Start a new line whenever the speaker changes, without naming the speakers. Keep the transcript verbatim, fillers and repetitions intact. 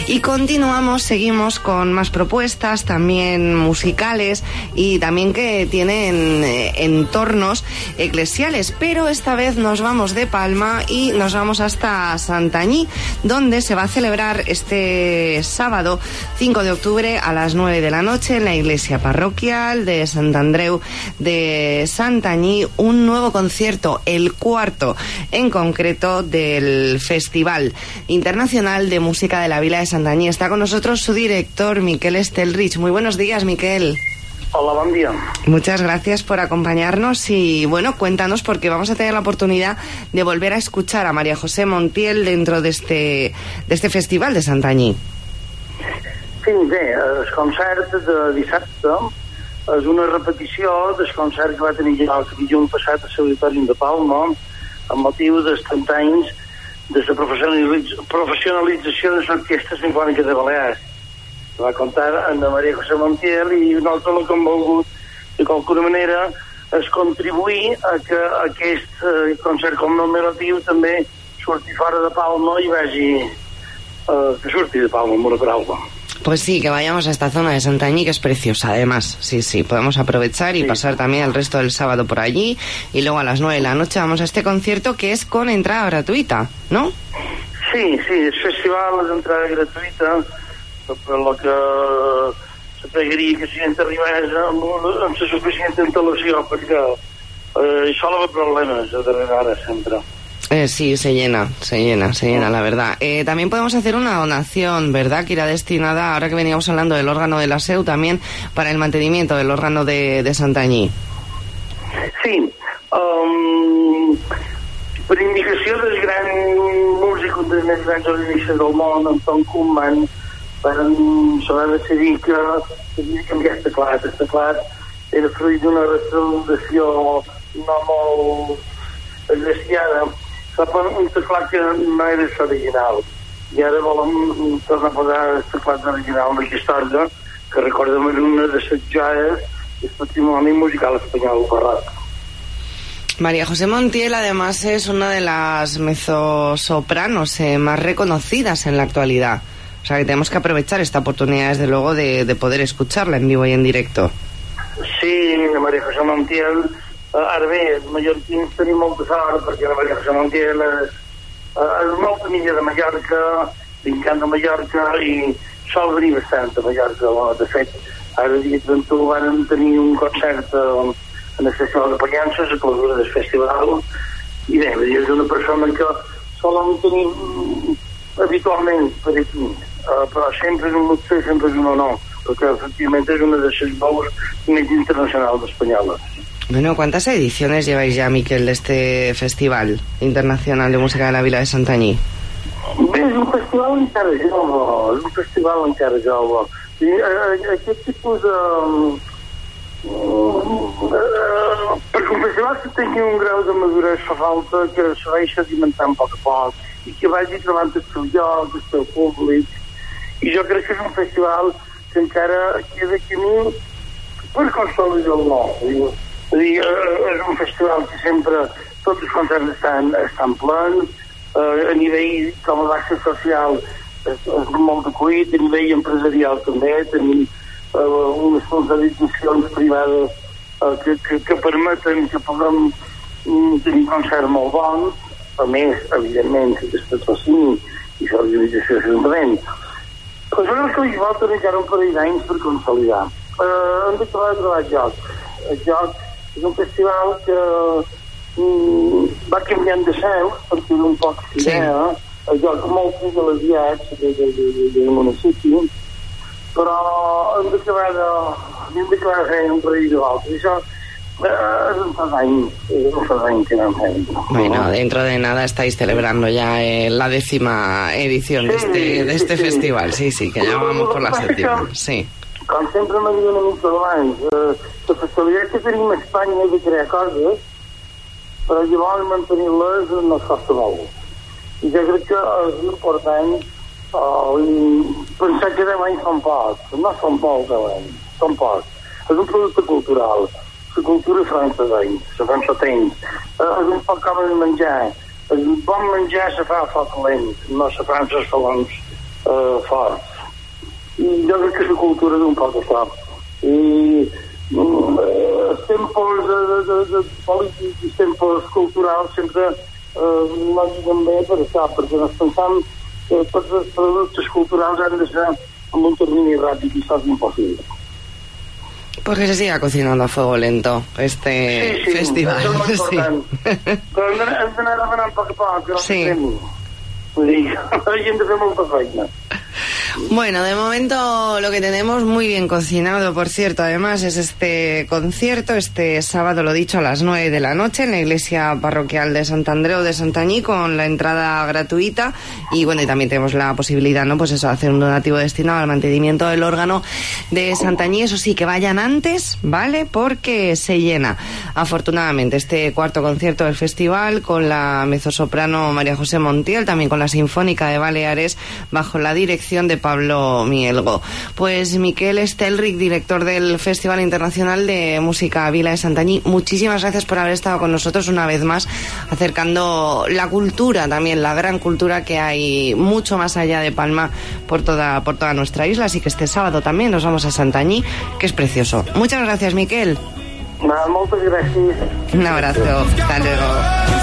Y continuamos, seguimos con más propuestas, también musicales y también que tienen eh, entornos eclesiales, pero esta vez nos vamos de Palma y nos vamos hasta Santanyí, donde se va a celebrar este sábado cinco de octubre a las nueve de la noche en la iglesia parroquial de Sant Andreu de Santanyí un nuevo concierto, el cuarto en concreto del Festival Internacional de Música de la Vila de Santanyí. Está con nosotros su director, Miquel Estelrich. Muy buenos días, Miquel.
Hola, buen día.
Muchas gracias por acompañarnos y, bueno, cuéntanos, porque vamos a tener la oportunidad de volver a escuchar a María José Montiel dentro de este, de este Festival de Santanyí.
Sí, bé, el concert de dissabte és una repetició del concert que va tenir lloc dilluns passat a l'Auditorium de Palma amb motiu dels trenta anys de la professionalització de l'Orquestra Simfònica de Balears. Va comptar amb Maria José Montiel i nosaltres el que hem volgut, de qualsevol manera, és contribuir a que aquest concert commemoratiu també surti fora de Palma i vagi eh, que surti de Palma, amb una paraula.
Pues sí, que vayamos a esta zona de Santanyí, que es preciosa, además. Sí, sí, podemos aprovechar y sí. pasar también el resto del sábado por allí. Y luego a las nueve de la noche vamos a este concierto que es con entrada gratuita, ¿no?
Sí, sí, el festival és entrada gratuïta, per lo que se pregaria que la gent arribés amb, amb la suficient antelació, perquè eh, sol haver problemes a darrere hora sempre.
Eh, sí, se llena, se llena, se llena, la verdad. Eh, también podemos hacer una donación, ¿verdad?, que irá destinada, ahora que veníamos hablando del órgano de la S E U, también para el mantenimiento del órgano de, de Santanyí.
Sí, um, per indicació del gran músic, un dels més grans organistes del món, Anton Koopman, se va decidir que havia de canviar el teclat. El teclat era fruit d'una restauració no molt esgraciada. Un teclat que no era l'original, i ara volem tornar a posar el teclat original d'aquesta orga, que recordem és una de les joies del patrimoni musical espanyol barroc.
María José Montiel además es una de las mezzosopranos eh, más reconocidas en la actualidad, o sea que tenemos que aprovechar esta oportunidad desde luego de, de poder escucharla en vivo y en directo.
Sí, María José Montiel. Ara bé, els mallorquins tenim molta sort perquè la Maria José Montiel és, és molt amiga de Mallorca, li encanta Mallorca i sol venir bastant a Mallorca. De fet, ara dia trenta u vam tenir un concert en el Festival de Pollença, la clausura del festival, i bé, és una persona que solen tenir habitualment per aquí, però sempre és un luxe, sempre és un honor, perquè efectivament és una de les veus més internacionals espanyoles.
Bueno, ¿cuántas ediciones lleváis ya, Miquel, de este Festival Internacional de Música de la Vila de Santanyí?
Bé, és un festival encara jove, és un festival encara jove. I aquest tipus de... Perquè un festival que tingui un grau de maduresa fa falta que se vagi sedimentant a poc a poc i que vagi trobant el seu lloc, el seu públic. I jo crec que és un festival que encara queda camí per consolidar el nou. És a dir, és un festival que sempre tots els concerts estan, estan plens, eh, a nivell com a base social és, és molt acollit, a nivell empresarial també tenim eh, unes sponsoritzacions privades eh, que, que, que permeten que puguem mm, tenir concerts molt bons, a més, evidentment, que es patrocini i l'organització de l'Ajuntament. Però jo crec que li falta encara un parell d'anys per consolidar. Eh, hem de trobar de trobar el joc. El joc és un festival que mm, va canviant de seu perquè era un poc idea, sí. El joc molt privilegiats de, de, de, de, del municipi, però hem d'acabar de, hem d'acabar de fer un parell de voltes. I això eh, és un fadany, és un fadany que no hem fet.
Bueno, dentro de nada estáis celebrando ya eh, la décima edición sí, de este, de este sí, festival, sí, sí, que ya vamos por la séptima, sí.
Com sempre m'ha dit una mica abans, eh, la facilitat que tenim a Espanya de crear coses, però llavors mantenir-les no es costa molt. I jo crec que és important eh, pensar que deu anys són pocs, no són pocs deu anys, són pocs. És un producte cultural, la cultura fa anys d'anys, se fan set anys, eh, és un poc com el menjar, el bon menjar se fa a foc lent, no se fa amb els falons uh, forts. I jo crec que és la cultura d'un poc això. I um, els tempos de, de, de, de polítics i tempos culturals sempre uh, no lliguen bé per això, perquè ens pensam que tots els productes culturals han de ser en un termini ràpid i això és impossible.
Pues que se siga cocinando a fuego lento este
sí, sí,
festival.
Això és molt important. Sí. Però hem d'anar demanant poc a poc, que no
sí.
Vull dir, hem de fer molta feina.
Bueno, de momento lo que tenemos muy bien cocinado, por cierto, además es este concierto, este sábado, lo dicho, a las nueve de la noche en la iglesia parroquial de Sant Andreu de Santanyí, con la entrada gratuita, y bueno, y también tenemos la posibilidad, ¿no? Pues eso, hacer un donativo destinado al mantenimiento del órgano de Santanyí. Eso sí, que vayan antes, ¿vale? Porque se llena, afortunadamente, este cuarto concierto del festival con la mezzosoprano María José Montiel, también con la Sinfónica de Baleares, bajo la dirección de Pablo Mielgo. Pues Miquel Estelric, director del Festival Internacional de Música Vila de Santanyí, muchísimas gracias por haber estado con nosotros una vez más, acercando la cultura, también la gran cultura que hay mucho más allá de Palma por toda, por toda nuestra isla. Así que este sábado también nos vamos a Santanyí, que es precioso. Muchas gracias, Miquel.
Muchas gracias.
Un abrazo, hasta luego.